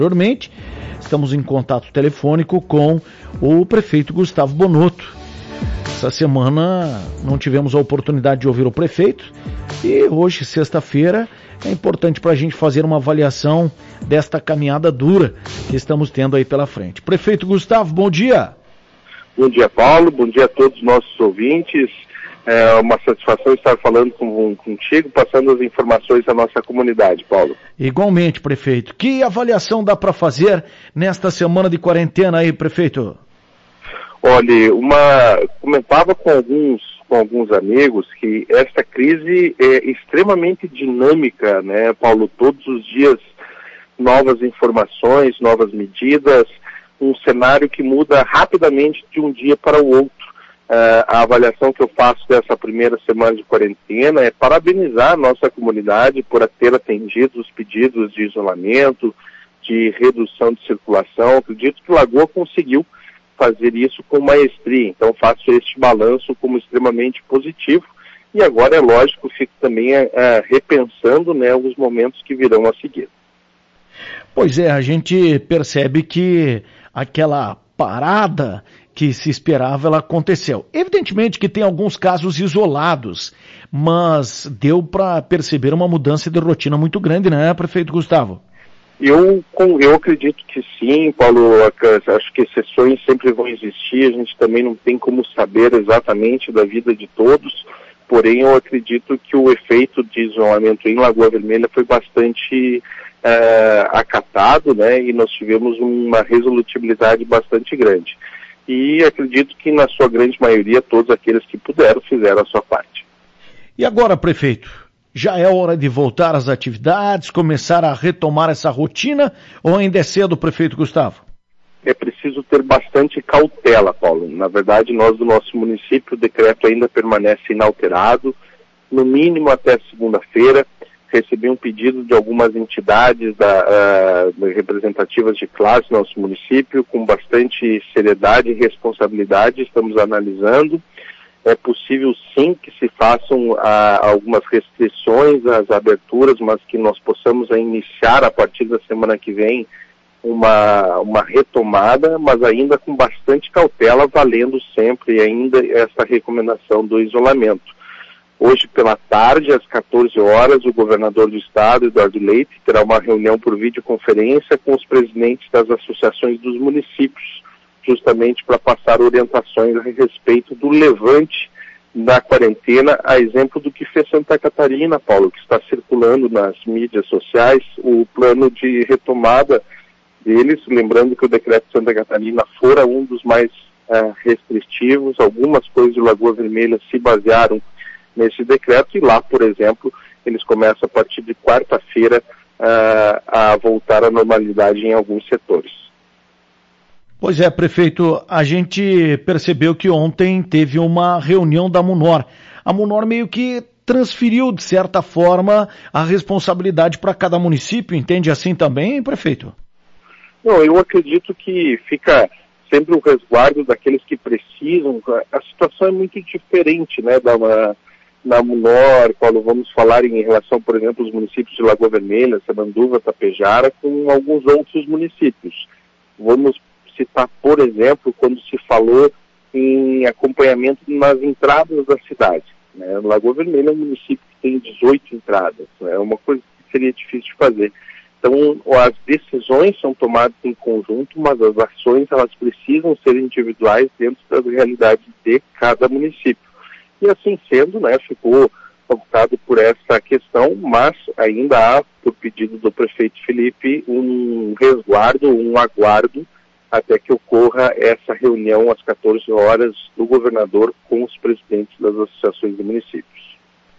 Anteriormente, estamos em contato telefônico com o prefeito Gustavo Bonotto. Essa semana não tivemos a oportunidade de ouvir o prefeito e hoje, sexta-feira, é importante para a gente fazer uma avaliação desta caminhada dura que estamos tendo aí pela frente. Prefeito Gustavo, bom dia. Bom dia, Paulo. Bom dia a todos os nossos ouvintes. É uma satisfação estar falando contigo, passando as informações da nossa comunidade, Paulo. Igualmente, prefeito. Que avaliação dá para fazer nesta semana de quarentena aí, prefeito? Olha, comentava com alguns amigos que esta crise é extremamente dinâmica, né, Paulo? Todos os dias novas informações, novas medidas, um cenário que muda rapidamente de um dia para o outro. A avaliação que eu faço dessa primeira semana de quarentena é parabenizar a nossa comunidade por ter atendido os pedidos de isolamento, de redução de circulação. Acredito que Lagoa conseguiu fazer isso com maestria, então faço este balanço como extremamente positivo e agora, é lógico, fico também repensando, né, os momentos que virão a seguir. Pois é, a gente percebe que aquela parada que se esperava, ela aconteceu. Evidentemente que tem alguns casos isolados, mas deu para perceber uma mudança de rotina muito grande, né, prefeito Gustavo? Eu acredito que sim, Paulo. Acho que exceções sempre vão existir, a gente também não tem como saber exatamente da vida de todos, porém eu acredito que o efeito de isolamento em Lagoa Vermelha foi bastante acatado, né, e nós tivemos uma resolutibilidade bastante grande. E acredito que na sua grande maioria todos aqueles que puderam fizeram a sua parte. E agora, prefeito, já é hora de voltar às atividades, começar a retomar essa rotina, ou ainda é cedo, prefeito Gustavo? É preciso ter bastante cautela, Paulo. Na verdade, nós do nosso município, o decreto ainda permanece inalterado, no mínimo até segunda-feira. Recebi um pedido de algumas entidades representativas de classe no nosso município, com bastante seriedade e responsabilidade, estamos analisando. É possível sim que se façam algumas restrições às aberturas, mas que nós possamos iniciar a partir da semana que vem uma retomada, mas ainda com bastante cautela, valendo sempre ainda essa recomendação do isolamento. Hoje pela tarde, às 14 horas, o governador do estado, Eduardo Leite, terá uma reunião por videoconferência com os presidentes das associações dos municípios, justamente para passar orientações a respeito do levante da quarentena, a exemplo do que fez Santa Catarina, Paulo, que está circulando nas mídias sociais, o plano de retomada deles, lembrando que o decreto de Santa Catarina fora um dos mais restritivos, algumas coisas de Lagoa Vermelha se basearam nesse decreto, e lá, por exemplo, eles começam a partir de quarta-feira a voltar à normalidade em alguns setores. Pois é, prefeito, a gente percebeu que ontem teve uma reunião da Munor. A Munor meio que transferiu, de certa forma, a responsabilidade para cada município, entende assim também, prefeito? Não, eu acredito que fica sempre o resguardo daqueles que precisam. A situação é muito diferente, né, na Munor, Paulo, vamos falar em relação, por exemplo, aos municípios de Lagoa Vermelha, Sabanduva, Tapejara, com alguns outros municípios. Vamos citar, por exemplo, quando se falou em acompanhamento nas entradas da cidade, né? Lagoa Vermelha é um município que tem 18 entradas, é uma coisa que seria difícil de fazer. Então, as decisões são tomadas em conjunto, mas as ações elas precisam ser individuais dentro das realidades de cada município. E assim sendo, né, ficou optado por essa questão, mas ainda há, por pedido do prefeito Felipe, um resguardo, um aguardo, até que ocorra essa reunião às 14 horas do governador com os presidentes das associações de municípios.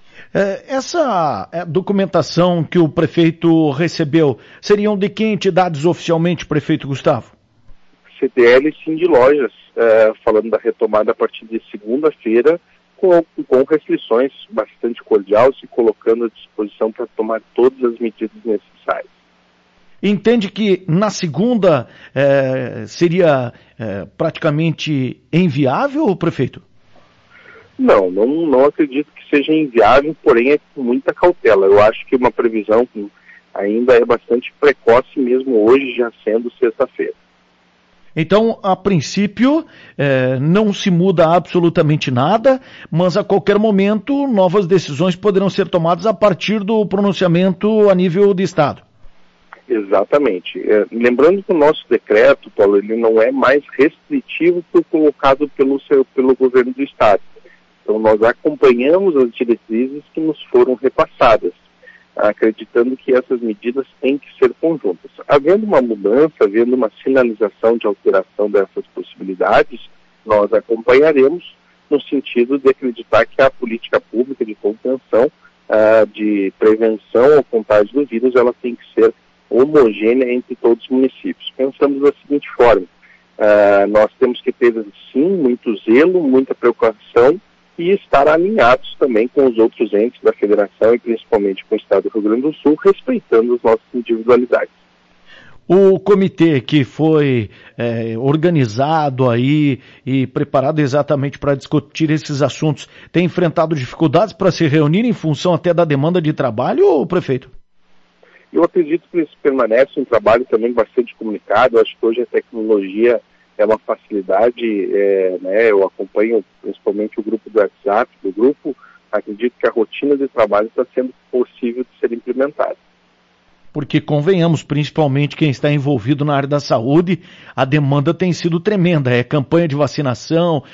Essa documentação que o prefeito recebeu, seriam de que entidades oficialmente, prefeito Gustavo? CDL e Sindlojas, falando da retomada a partir de segunda-feira, com restrições bastante cordiais e colocando à disposição para tomar todas as medidas necessárias. Entende que na segunda seria praticamente inviável, prefeito? Não acredito que seja inviável, porém é com muita cautela. Eu acho que uma previsão ainda é bastante precoce mesmo hoje, já sendo sexta-feira. Então, a princípio, não se muda absolutamente nada, mas a qualquer momento novas decisões poderão ser tomadas a partir do pronunciamento a nível de Estado. Exatamente. Lembrando que o nosso decreto, Paulo, ele não é mais restritivo que o colocado pelo governo do Estado. Então, nós acompanhamos as diretrizes que nos foram repassadas, acreditando que essas medidas têm que ser conjuntas. Havendo uma mudança, havendo uma sinalização de alteração dessas possibilidades, nós acompanharemos no sentido de acreditar que a política pública de contenção, de prevenção ao contágio do vírus, ela tem que ser homogênea entre todos os municípios. Pensamos da seguinte forma, nós temos que ter, sim, muito zelo, muita preocupação, e estar alinhados também com os outros entes da federação e principalmente com o Estado do Rio Grande do Sul, respeitando as nossas individualidades. O comitê que foi organizado aí e preparado exatamente para discutir esses assuntos tem enfrentado dificuldades para se reunir em função até da demanda de trabalho, prefeito? Eu acredito que isso permanece um trabalho também bastante comunicado. Eu acho que hoje a tecnologia é uma facilidade, eu acompanho principalmente o grupo do WhatsApp, acredito que a rotina de trabalho está sendo possível de ser implementada. Porque convenhamos, principalmente quem está envolvido na área da saúde, a demanda tem sido tremenda, é campanha de vacinação,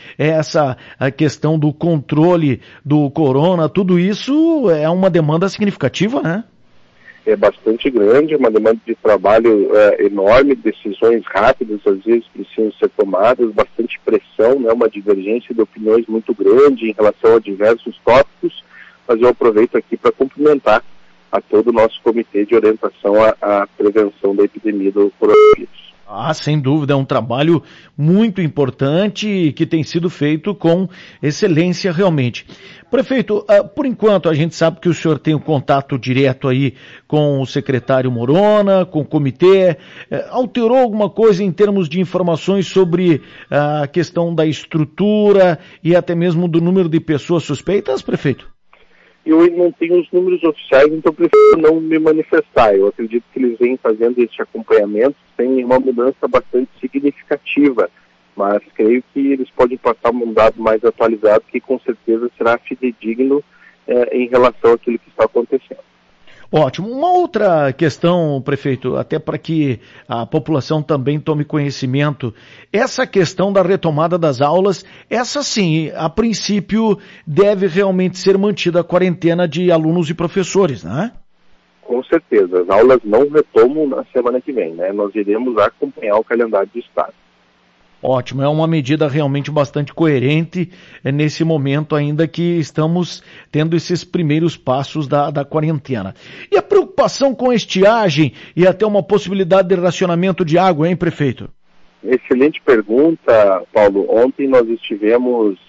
a questão do controle do corona, tudo isso é uma demanda significativa, né? É bastante grande, uma demanda de trabalho enorme, decisões rápidas às vezes precisam ser tomadas, bastante pressão, né, uma divergência de opiniões muito grande em relação a diversos tópicos, mas eu aproveito aqui para cumprimentar a todo o nosso comitê de orientação à prevenção da epidemia do coronavírus. Sem dúvida, é um trabalho muito importante que tem sido feito com excelência realmente. Prefeito, por enquanto a gente sabe que o senhor tem um contato direto aí com o secretário Morona, com o comitê. Alterou alguma coisa em termos de informações sobre a questão da estrutura e até mesmo do número de pessoas suspeitas, prefeito? Eu não tenho os números oficiais, então prefiro não me manifestar. Eu acredito que eles vêm fazendo esse acompanhamento sem uma mudança bastante significativa, mas creio que eles podem passar um dado mais atualizado que com certeza será fidedigno em relação àquilo que está acontecendo. Ótimo. Uma outra questão, prefeito, até para que a população também tome conhecimento, essa questão da retomada das aulas, essa sim, a princípio, deve realmente ser mantida a quarentena de alunos e professores, né? Com certeza. As aulas não retomam na semana que vem, né? Nós iremos acompanhar o calendário do Estado. Ótimo, é uma medida realmente bastante coerente nesse momento ainda que estamos tendo esses primeiros passos da quarentena. E a preocupação com estiagem e até uma possibilidade de racionamento de água, hein, prefeito? Excelente pergunta, Paulo. Ontem nós estivemos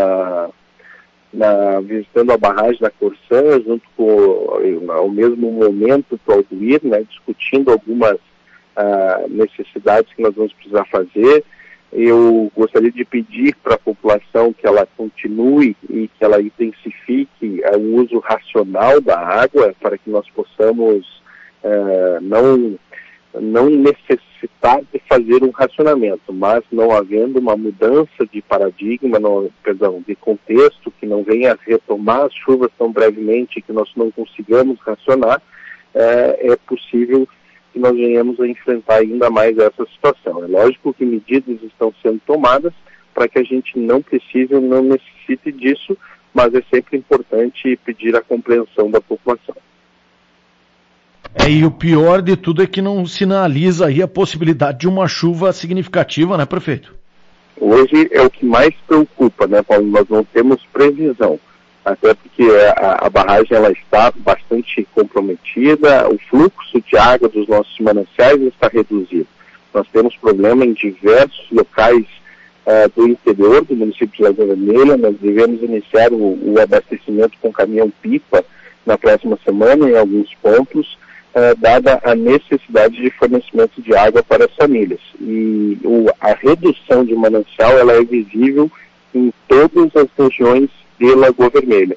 visitando a barragem da Corsã, junto com ao mesmo momento do Alduir, né, discutindo algumas necessidades que nós vamos precisar fazer. Eu gostaria de pedir para a população que ela continue e que ela intensifique o uso racional da água para que nós possamos não necessitar de fazer um racionamento, mas não havendo uma mudança de paradigma, de contexto, que não venha retomar as chuvas tão brevemente que nós não consigamos racionar, é possível que nós venhamos a enfrentar ainda mais essa situação. É lógico que medidas estão sendo tomadas para que a gente não precise ou não necessite disso, mas é sempre importante pedir a compreensão da população. E o pior de tudo é que não sinaliza aí a possibilidade de uma chuva significativa, né, prefeito? Hoje é o que mais preocupa, né, Paulo? Nós não temos previsão. Até porque a barragem ela está bastante comprometida, o fluxo de água dos nossos mananciais está reduzido. Nós temos problema em diversos locais do interior do município de Lagoa Vermelha. Nós devemos iniciar o abastecimento com caminhão-pipa na próxima semana em alguns pontos, dada a necessidade de fornecimento de água para as famílias. E a redução de manancial ela é visível em todas as regiões de Lagoa Vermelha.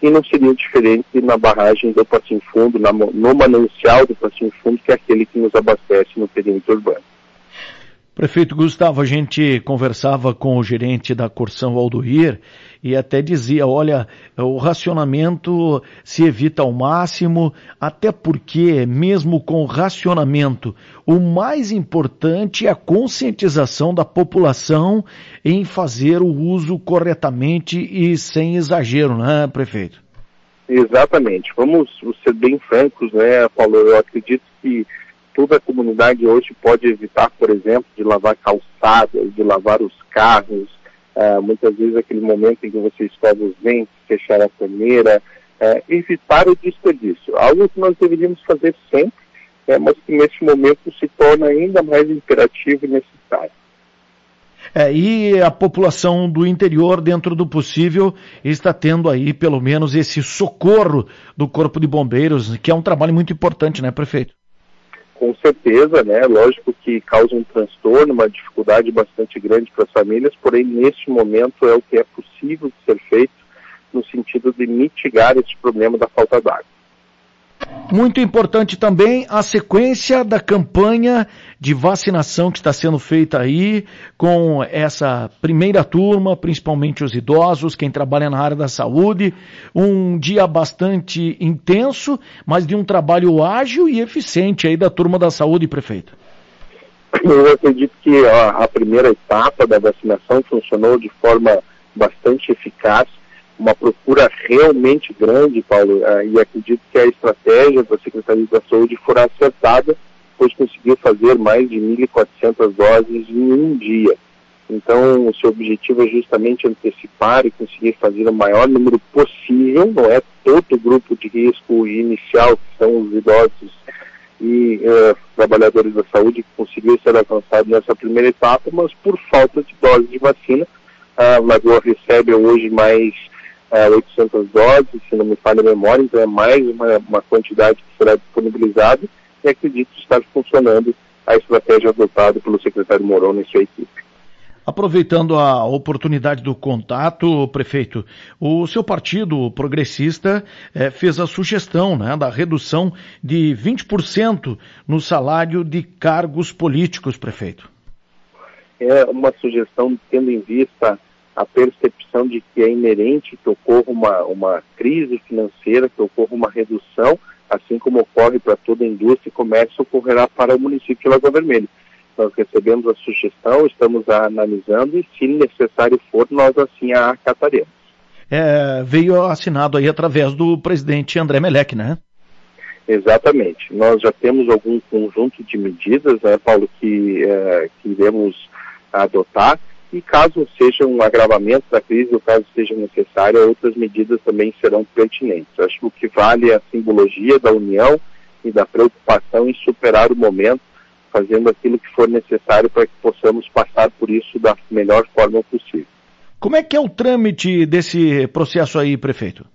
e não seria diferente na barragem do Passinho Fundo, no manancial do Passinho Fundo, que é aquele que nos abastece no perímetro urbano. Prefeito Gustavo, a gente conversava com o gerente da Corção Aldoir e até dizia, olha, o racionamento se evita ao máximo, até porque, mesmo com o racionamento, o mais importante é a conscientização da população em fazer o uso corretamente e sem exagero, né, prefeito? Exatamente. Vamos ser bem francos, né, Paulo? Eu acredito que toda a comunidade hoje pode evitar, por exemplo, de lavar calçadas, de lavar os carros, muitas vezes aquele momento em que você escova os dentes, fechar a torneira, evitar o desperdício. Algo que nós deveríamos fazer sempre, mas que nesse momento se torna ainda mais imperativo e necessário. E a população do interior, dentro do possível, está tendo aí pelo menos esse socorro do Corpo de Bombeiros, que é um trabalho muito importante, né, prefeito? Com certeza, né? Lógico que causa um transtorno, uma dificuldade bastante grande para as famílias, porém, neste momento é o que é possível de ser feito no sentido de mitigar esse problema da falta d'água. Muito importante também a sequência da campanha de vacinação que está sendo feita aí com essa primeira turma, principalmente os idosos, quem trabalha na área da saúde. Um dia bastante intenso, mas de um trabalho ágil e eficiente aí da turma da saúde, prefeito. Eu acredito que a primeira etapa da vacinação funcionou de forma bastante eficaz. Uma procura realmente grande, Paulo, e acredito que a estratégia da Secretaria da Saúde for acertada, pois conseguiu fazer mais de 1.400 doses em um dia. Então, o seu objetivo é justamente antecipar e conseguir fazer o maior número possível, não é todo o grupo de risco inicial, que são os idosos e trabalhadores da saúde, que conseguiu ser alcançado nessa primeira etapa, mas por falta de doses de vacina, a Lagoa recebe hoje mais 800 doses, se não me falha a memória, então é mais uma quantidade que será disponibilizada e acredito estar funcionando a estratégia adotada pelo secretário Moroni e sua equipe. Aproveitando a oportunidade do contato, prefeito, o seu partido progressista fez a sugestão, né, da redução de 20% no salário de cargos políticos, prefeito. É uma sugestão tendo em vista a percepção de que é inerente que ocorra uma crise financeira, que ocorra uma redução, assim como ocorre para toda a indústria e comércio, ocorrerá para o município de Lagoa Vermelha. Nós recebemos a sugestão, estamos analisando e, se necessário for, nós assim a acataremos. Veio assinado aí através do presidente André Melec, né? Exatamente. Nós já temos algum conjunto de medidas, né, Paulo, que iremos adotar. E caso seja um agravamento da crise, ou caso seja necessário, outras medidas também serão pertinentes. Acho que o que vale é a simbologia da união e da preocupação em superar o momento, fazendo aquilo que for necessário para que possamos passar por isso da melhor forma possível. Como é que é o trâmite desse processo aí, prefeito?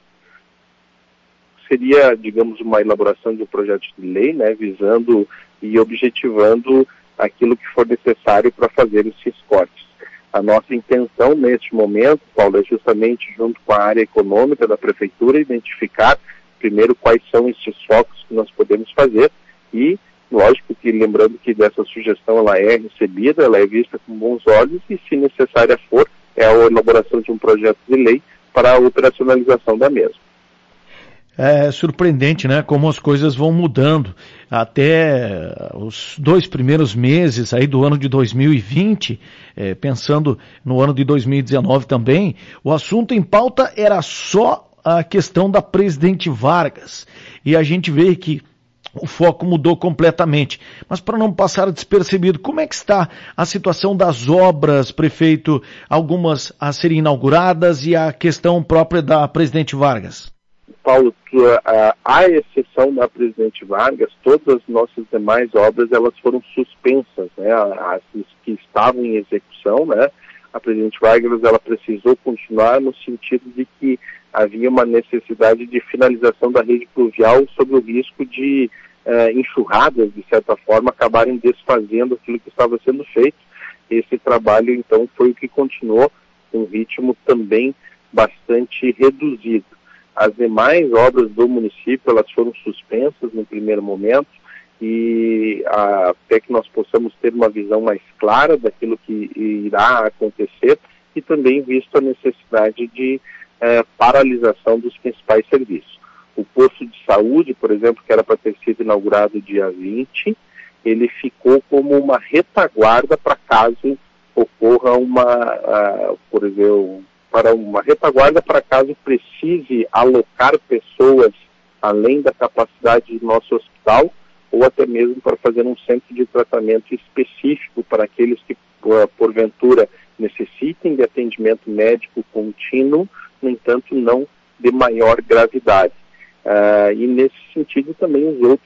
Seria, digamos, uma elaboração de um projeto de lei, né, visando e objetivando aquilo que for necessário para fazer esses cortes. A nossa intenção neste momento, Paulo, é justamente junto com a área econômica da Prefeitura identificar primeiro quais são esses focos que nós podemos fazer e, lógico que lembrando que dessa sugestão ela é recebida, ela é vista com bons olhos e, se necessária for, é a elaboração de um projeto de lei para a operacionalização da mesma. É surpreendente, né, como as coisas vão mudando. Até os 2 primeiros meses aí do ano de 2020, pensando no ano de 2019 também, o assunto em pauta era só a questão da Presidente Vargas. E a gente vê que o foco mudou completamente. Mas para não passar despercebido, como é que está a situação das obras, prefeito, algumas a serem inauguradas e a questão própria da Presidente Vargas? Paulo, à exceção da Presidente Vargas, todas as nossas demais obras elas foram suspensas, né? As que estavam em execução, né? A Presidente Vargas ela precisou continuar no sentido de que havia uma necessidade de finalização da rede pluvial sob o risco de enxurradas, de certa forma, acabarem desfazendo aquilo que estava sendo feito. Esse trabalho, então, foi o que continuou com um ritmo também bastante reduzido. As demais obras do município, elas foram suspensas no primeiro momento, e até que nós possamos ter uma visão mais clara daquilo que irá acontecer, e também visto a necessidade de paralisação dos principais serviços. O posto de saúde, por exemplo, que era para ter sido inaugurado dia 20, ele ficou como uma retaguarda para caso ocorra por exemplo, para uma retaguarda para caso precise alocar pessoas além da capacidade do nosso hospital, ou até mesmo para fazer um centro de tratamento específico para aqueles que, porventura, necessitem de atendimento médico contínuo, no entanto, não de maior gravidade. E nesse sentido também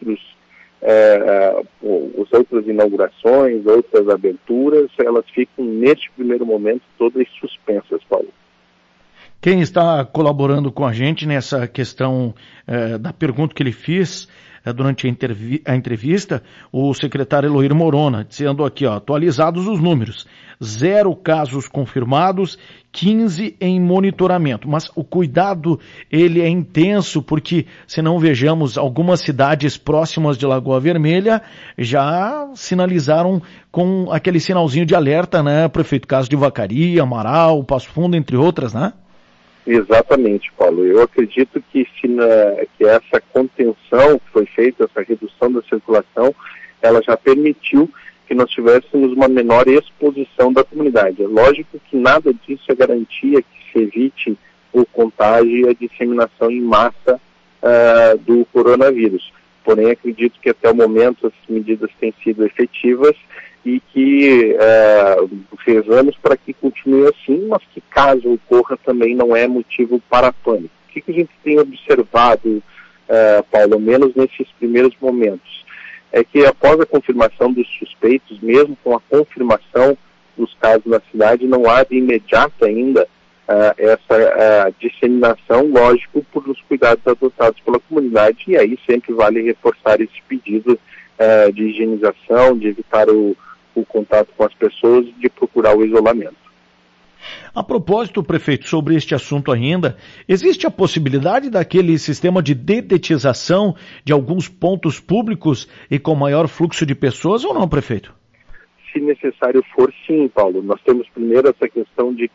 as outras inaugurações, outras aberturas, elas ficam neste primeiro momento todas suspensas, Paulo. Quem está colaborando com a gente nessa questão da pergunta que ele fez durante a entrevista, o secretário Eloir Morona, dizendo aqui, atualizados os números, 0 casos confirmados, 15 em monitoramento. Mas o cuidado, ele é intenso, porque se não vejamos, algumas cidades próximas de Lagoa Vermelha já sinalizaram com aquele sinalzinho de alerta, né, prefeito? Caso de Vacaria, Amaral, Passo Fundo, entre outras, né? Exatamente, Paulo. Eu acredito que que essa contenção que foi feita, essa redução da circulação, ela já permitiu que nós tivéssemos uma menor exposição da comunidade. É lógico que nada disso é garantia que se evite o contágio e a disseminação em massa do coronavírus. Porém, acredito que até o momento as medidas têm sido efetivas e que rezamos para que continue assim, mas que caso ocorra também não é motivo para pânico. O que a gente tem observado, Paulo, menos nesses primeiros momentos, é que após a confirmação dos suspeitos, mesmo com a confirmação dos casos na cidade, não há de imediato ainda essa disseminação, lógico, por os cuidados adotados pela comunidade, e aí sempre vale reforçar esse pedido de higienização, de evitar o contato com as pessoas, de procurar o isolamento. A propósito, prefeito, sobre este assunto ainda, existe a possibilidade daquele sistema de dedetização de alguns pontos públicos e com maior fluxo de pessoas ou não, prefeito? Se necessário for, sim, Paulo. Nós temos primeiro essa questão de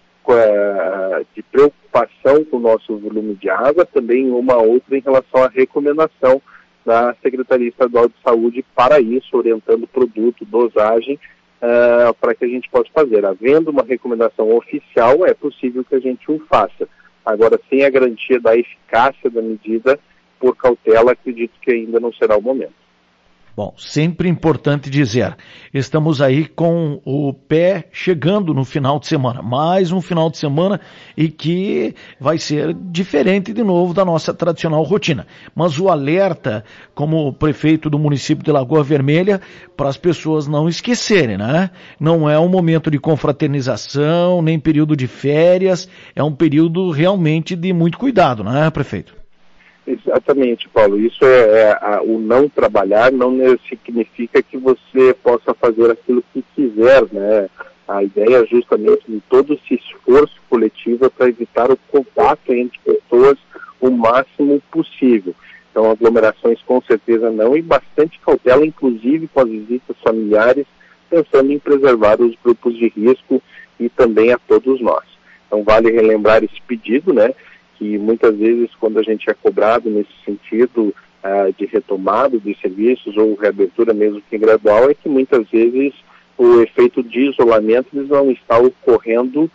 preocupação com o nosso volume de água, também uma outra em relação à recomendação da Secretaria Estadual de Saúde para isso, orientando produto, dosagem, para que a gente possa fazer. Havendo uma recomendação oficial, é possível que a gente o faça. Agora, sem a garantia da eficácia da medida, por cautela, acredito que ainda não será o momento. Bom, sempre importante dizer, estamos aí com o pé chegando no final de semana, mais um final de semana e que vai ser diferente de novo da nossa tradicional rotina. Mas o alerta, como prefeito do município de Lagoa Vermelha, para as pessoas não esquecerem, né? Não é um momento de confraternização, nem período de férias, é um período realmente de muito cuidado, né, prefeito? Exatamente, Paulo. Isso o não trabalhar não significa que você possa fazer aquilo que quiser, né? A ideia é justamente de todo esse esforço coletivo para evitar o contato entre pessoas o máximo possível. Então, aglomerações com certeza não, e bastante cautela, inclusive com as visitas familiares, pensando em preservar os grupos de risco e também a todos nós. Então, vale relembrar esse pedido, né? Que muitas vezes, quando a gente é cobrado nesse sentido de retomada de serviços ou reabertura mesmo que gradual, é que muitas vezes o efeito de isolamento não está ocorrendo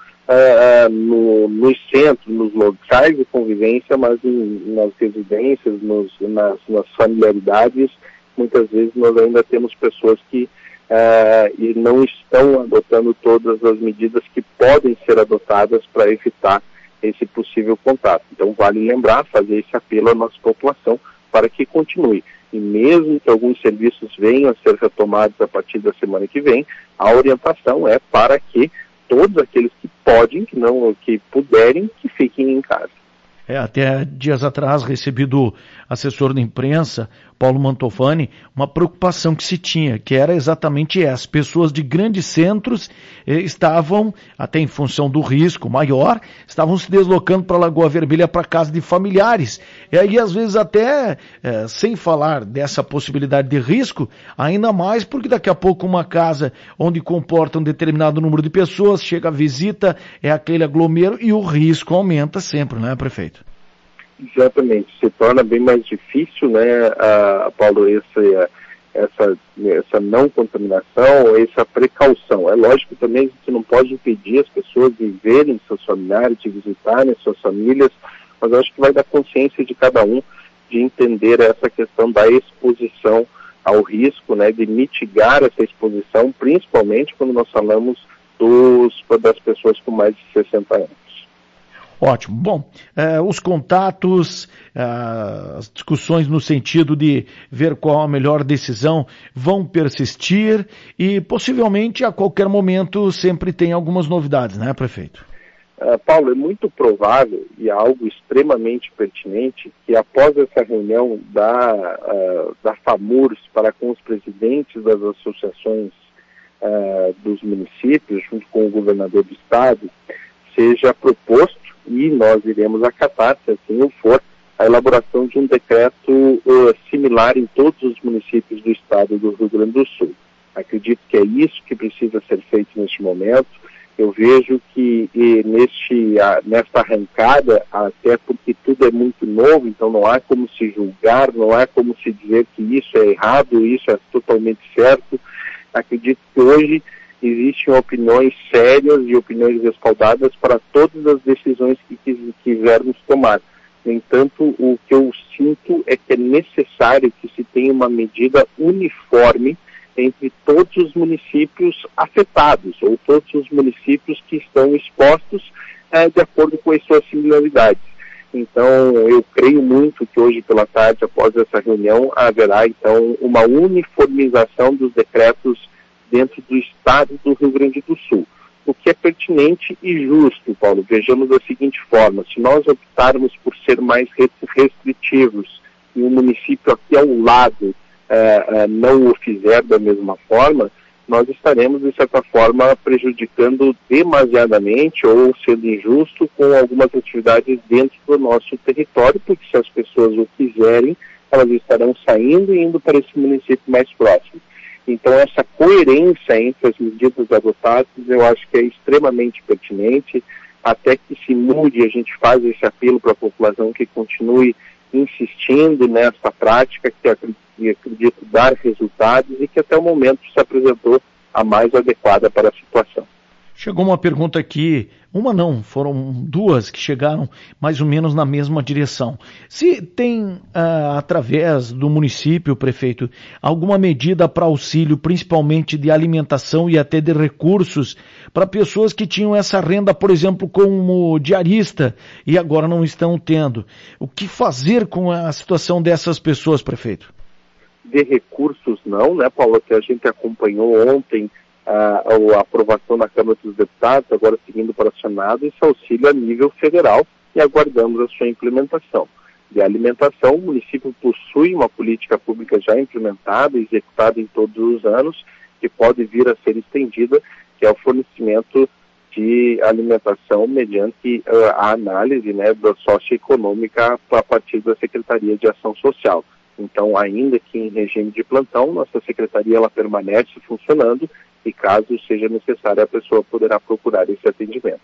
nos centros, nos locais de convivência, mas nas residências, nas familiaridades. Muitas vezes nós ainda temos pessoas que não estão adotando todas as medidas que podem ser adotadas para evitar esse possível contato. Então vale lembrar, fazer esse apelo à nossa população para que continue. E mesmo que alguns serviços venham a ser retomados a partir da semana que vem, a orientação é para que todos aqueles que podem, que puderem, que fiquem em casa. Até dias atrás recebi do assessor de imprensa Paulo Mantofani, uma preocupação que se tinha, que era exatamente essa. Pessoas de grandes centros estavam, até em função do risco maior, estavam se deslocando para a Lagoa Vermelha para casa de familiares. E aí, às vezes, até sem falar dessa possibilidade de risco, ainda mais porque daqui a pouco uma casa onde comporta um determinado número de pessoas, chega a visita, é aquele aglomero e o risco aumenta sempre, não é, prefeito? Exatamente, se torna bem mais difícil, né, Paulo, essa não contaminação, essa precaução. É lógico também que você não pode impedir as pessoas de verem seus familiares, de visitarem suas famílias, mas eu acho que vai da consciência de cada um de entender essa questão da exposição ao risco, né, de mitigar essa exposição, principalmente quando nós falamos das pessoas com mais de 60 anos. Ótimo. Bom, os contatos, as discussões no sentido de ver qual a melhor decisão vão persistir e possivelmente a qualquer momento sempre tem algumas novidades, né, prefeito? Paulo, é muito provável e é algo extremamente pertinente que após essa reunião da FAMURS para com os presidentes das associações dos municípios, junto com o governador do estado, seja proposto, e nós iremos acatar, se assim o for, a elaboração de um decreto similar em todos os municípios do estado do Rio Grande do Sul. Acredito que é isso que precisa ser feito neste momento. Eu vejo que nesta arrancada, até porque tudo é muito novo, então não há como se julgar, não há como se dizer que isso é errado, isso é totalmente certo. Acredito que hoje existem opiniões sérias e opiniões respaldadas para todas as decisões que quisermos tomar. No entanto, o que eu sinto é que é necessário que se tenha uma medida uniforme entre todos os municípios afetados, ou todos os municípios que estão expostos de acordo com as suas similaridades. Então, eu creio muito que hoje pela tarde, após essa reunião, haverá então uma uniformização dos decretos dentro do estado do Rio Grande do Sul, o que é pertinente e justo, Paulo. Vejamos da seguinte forma: se nós optarmos por ser mais restritivos e o município aqui ao lado não o fizer da mesma forma, nós estaremos, de certa forma, prejudicando demasiadamente ou sendo injusto com algumas atividades dentro do nosso território, porque se as pessoas o quiserem, elas estarão saindo e indo para esse município mais próximo. Então, essa coerência entre as medidas adotadas, eu acho que é extremamente pertinente. Até que se mude, a gente faz esse apelo para a população que continue insistindo nessa prática, que acredito dar resultados e que até o momento se apresentou a mais adequada para a situação. Chegou uma pergunta aqui, uma não, foram duas que chegaram mais ou menos na mesma direção. Se tem, através do município, prefeito, alguma medida para auxílio, principalmente de alimentação e até de recursos, para pessoas que tinham essa renda, por exemplo, como diarista, e agora não estão tendo. O que fazer com a situação dessas pessoas, prefeito? De recursos não, né, Paulo, que a gente acompanhou ontem, a aprovação na Câmara dos Deputados, agora seguindo para o Senado, esse auxílio a nível federal, e aguardamos a sua implementação. De alimentação, o município possui uma política pública já implementada, executada em todos os anos, que pode vir a ser estendida, que é o fornecimento de alimentação mediante a análise, né, da socioeconômica a partir da Secretaria de Ação Social. Então, ainda que em regime de plantão, nossa secretaria ela permanece funcionando e caso seja necessário, a pessoa poderá procurar esse atendimento.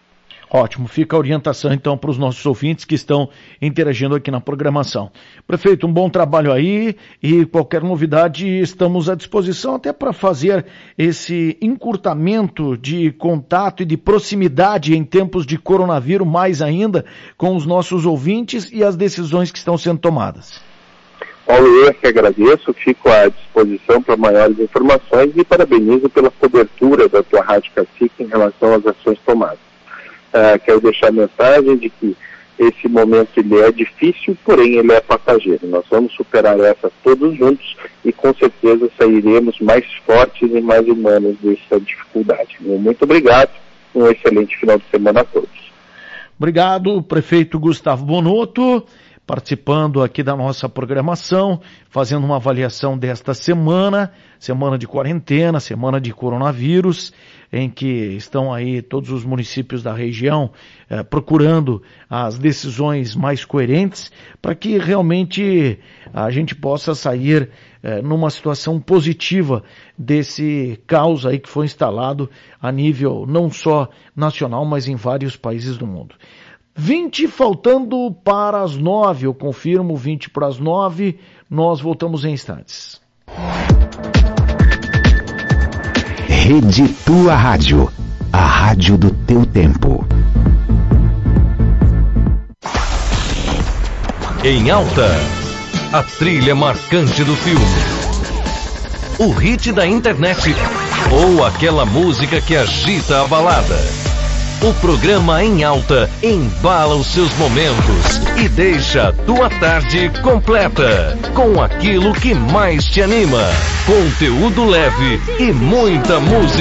Ótimo, fica a orientação então para os nossos ouvintes que estão interagindo aqui na programação. Prefeito, um bom trabalho aí e qualquer novidade estamos à disposição até para fazer esse encurtamento de contato e de proximidade em tempos de coronavírus mais ainda com os nossos ouvintes e as decisões que estão sendo tomadas. Paulo, eu que agradeço, fico à disposição para maiores informações e parabenizo pela cobertura da tua Rádio Cacique em relação às ações tomadas. Quero deixar a mensagem de que esse momento ele é difícil, porém ele é passageiro. Nós vamos superar essa todos juntos e com certeza sairemos mais fortes e mais humanos dessa dificuldade. Muito obrigado, um excelente final de semana a todos. Obrigado, prefeito Gustavo Bonotto. participando aqui da nossa programação, fazendo uma avaliação desta semana de quarentena, semana de coronavírus, em que estão aí todos os municípios da região procurando as decisões mais coerentes para que realmente a gente possa sair numa situação positiva desse caos aí que foi instalado a nível não só nacional, mas em vários países do mundo. 20 faltando para as 9, eu confirmo, 20 para as 9, nós voltamos em instantes. Rede Tua Rádio, a rádio do teu tempo. Em alta, a trilha marcante do filme, o hit da internet ou aquela música que agita a balada. O programa Em Alta embala os seus momentos e deixa a tua tarde completa com aquilo que mais te anima. Conteúdo leve e muita música.